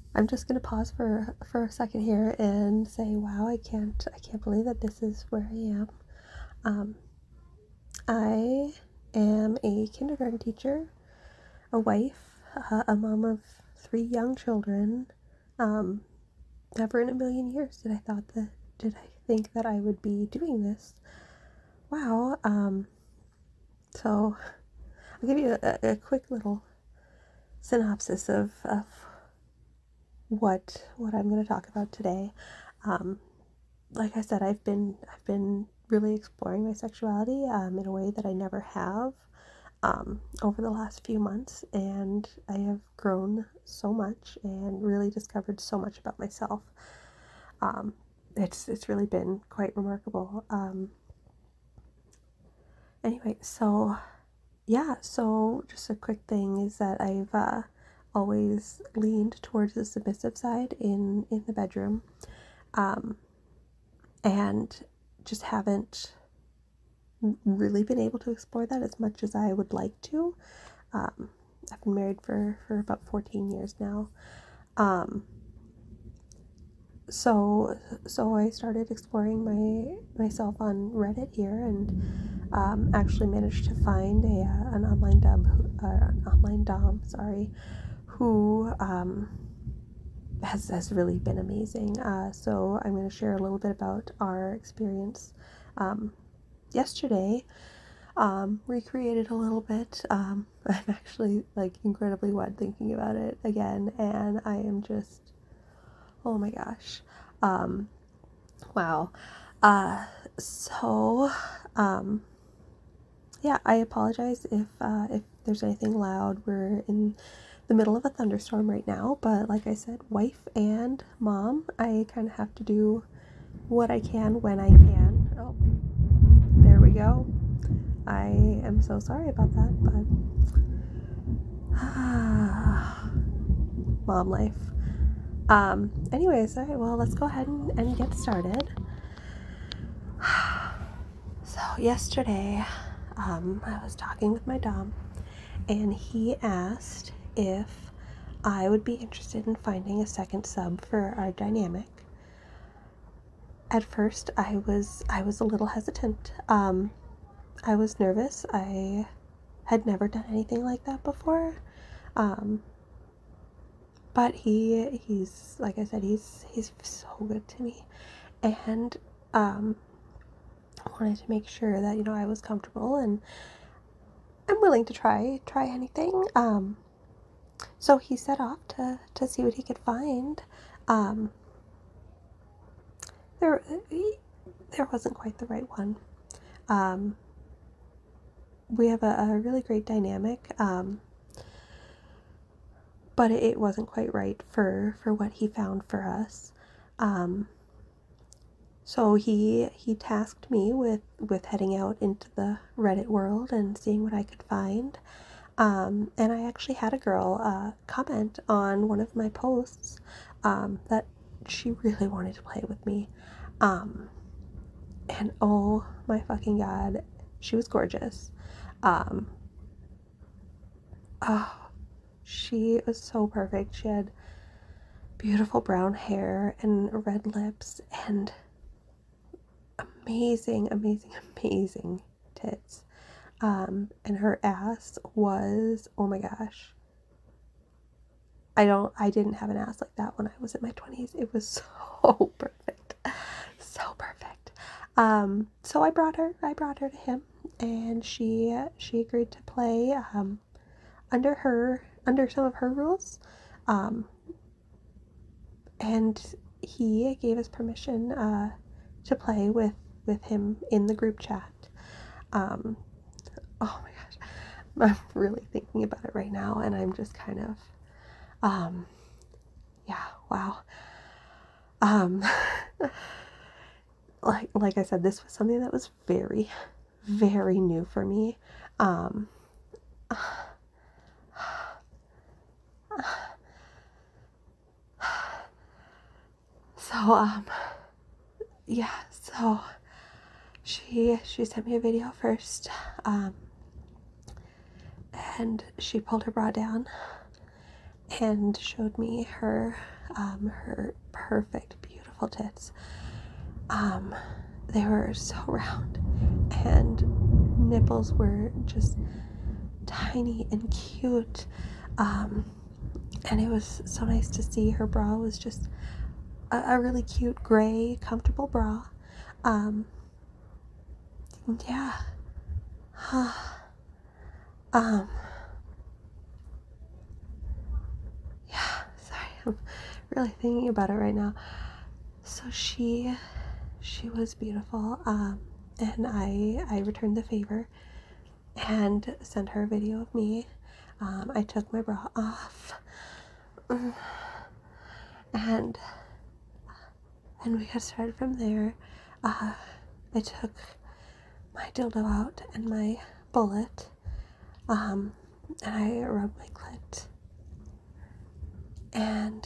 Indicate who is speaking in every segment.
Speaker 1: I'm just gonna pause for a second here and say, wow, I can't believe that this is where I am. Um, I am a kindergarten teacher, a wife, a mom of 3 young children. Um, Never in a million years did I think that I would be doing this. Wow. So I'll give you a quick little synopsis of what I'm going to talk about today. Um, like I said, I've been really exploring my sexuality in a way that I never have over the last few months, and I have grown so much and really discovered so much about myself. Um, it's really been quite remarkable. Anyway, so yeah, so just a quick thing is that I've always leaned towards the submissive side in the bedroom, um, and just haven't really been able to explore that as much as I would like to. Um, I've been married for about 14 years now. Um, so I started exploring myself on Reddit here, and actually managed to find an online dom, sorry, who has really been amazing. So I'm going to share a little bit about our experience yesterday. Recreated a little bit. I'm actually like incredibly wet thinking about it again, and I am just, oh my gosh. Um, wow. Uh, so, um, yeah, I apologize if there's anything loud. We're in the middle of a thunderstorm right now, but like I said, wife and mom, I kind of have to do what I can when I can. Oh, there we go. I am so sorry about that, but mom life. Anyways, all right, well, let's go ahead and get started. So, yesterday, I was talking with my dom, and he asked if I would be interested in finding a second sub for our dynamic. At first, I was a little hesitant. I was nervous. I had never done anything like that before. Um, but he's like I said, he's so good to me, and um, I wanted to make sure that I was comfortable, and I'm willing to try anything. So he set off to see what he could find. Um, there there wasn't quite the right one. Um, we have a really great dynamic, but it wasn't quite right for what he found for us. Um, so he tasked me with heading out into the Reddit world and seeing what I could find. And I actually had a girl comment on one of my posts that she really wanted to play with me. Um, and oh my fucking god, she was gorgeous. Um, oh, she was so perfect. She had beautiful brown hair and red lips and amazing tits. And her ass was, oh my gosh. I didn't have an ass like that when I was in my 20s. It was so perfect. So perfect. So I brought her to him, and she agreed to play under some of her rules. Um, and he gave us permission to play with him in the group chat. Um, oh my gosh, I'm really thinking about it right now, and I'm just kind of, yeah, wow. Um, like I said, this was something that was very new for me. Um, so yeah, so she sent me a video first, and she pulled her bra down, and showed me her perfect, beautiful tits. They were so round, and nipples were just tiny and cute. And it was so nice to see. Her bra was just a really cute gray, comfortable bra. Yeah. Yeah, sorry, I'm really thinking about it right now. So she was beautiful, and I returned the favor and sent her a video of me. I took my bra off, and we got started from there. I took my dildo out and my bullet, and I rubbed my clit, and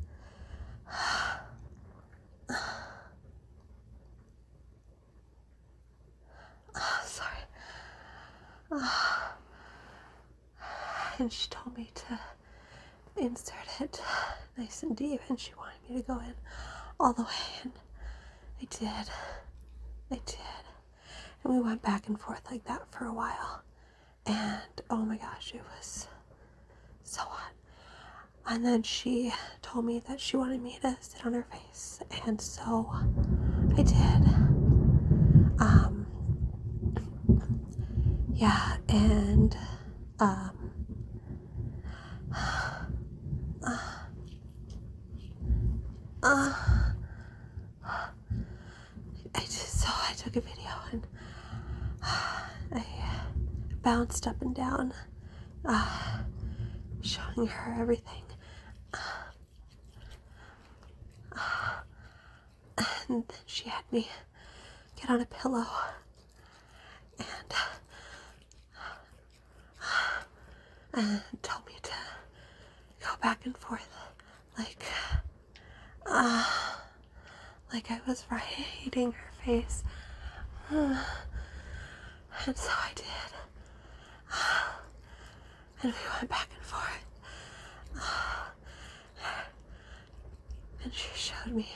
Speaker 1: sorry, and she told me to insert it nice and deep, and she wanted me to go in all the way, and I did, and we went back and forth like that for a while, and oh my gosh, it was so hot. And then she told me that she wanted me to sit on her face, and so I did. Yeah, and I took a video, and I bounced up and down, showing her everything. And then she had me get on a pillow, and told me to go back and forth like I was riding her face. And so I did. And we went back and forth. And she showed me.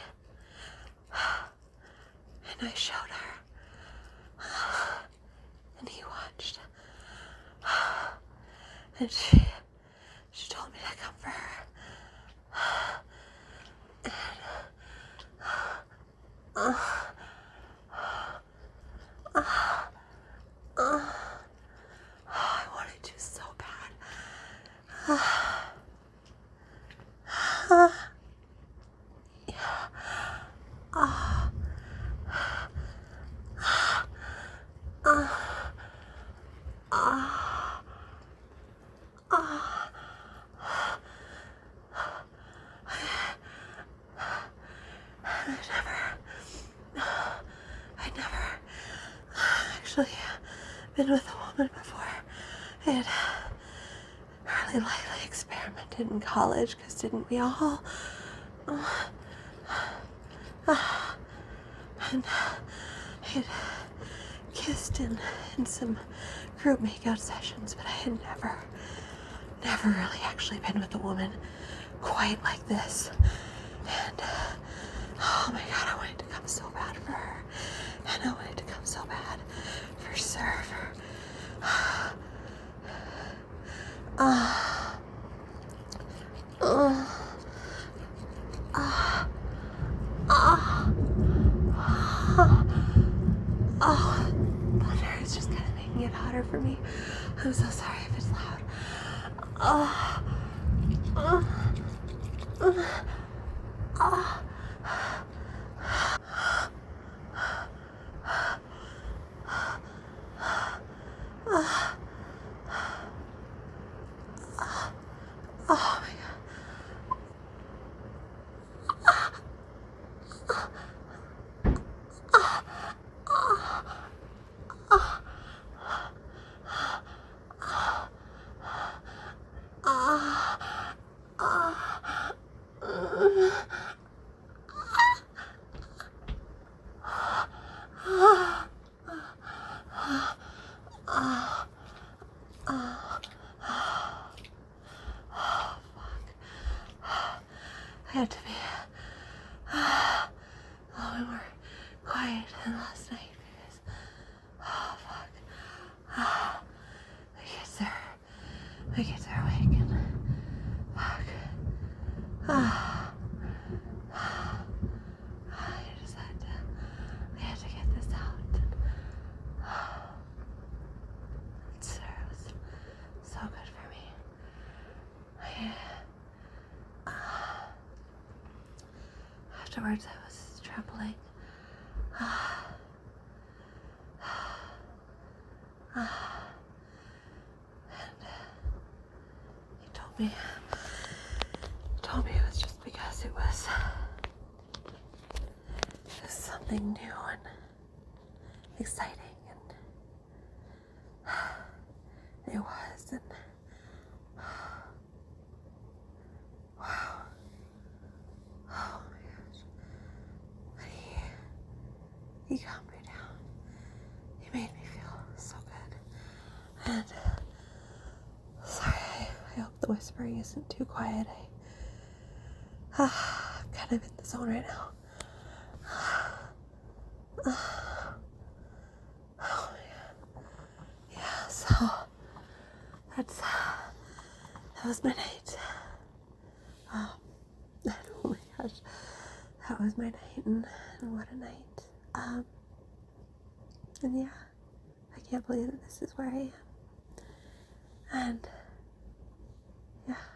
Speaker 1: And I showed her. And he watched. And she told me to come for her. I wanted to so bad. I'd never actually been with a woman before. I had really lightly experimented in college, because didn't we all? And I had kissed in some group makeout sessions, but I had never really actually been with a woman quite like this. And oh my god, I wanted to come so bad for her, and I wanted to come so bad for Surf. Thunder is just kind of making it hotter for me. I'm so sorry if it's loud. Oh my god. I had to be a little bit more quiet than last night because, oh fuck, my kids are awake and fuck, I had to get this out. It was so good for me. Afterwards, I was trembling. And he told me it was just because it was something new and exciting, and it was, and wow, oh my gosh, but he calmed me down. He made me feel so good, and sorry, I hope the whispering isn't too quiet. I'm kind of in the zone right now. Oh my god. Yeah, so that was my night. Oh my gosh, that was my night, and what a night. And yeah, I can't believe that this is where I am. And yeah.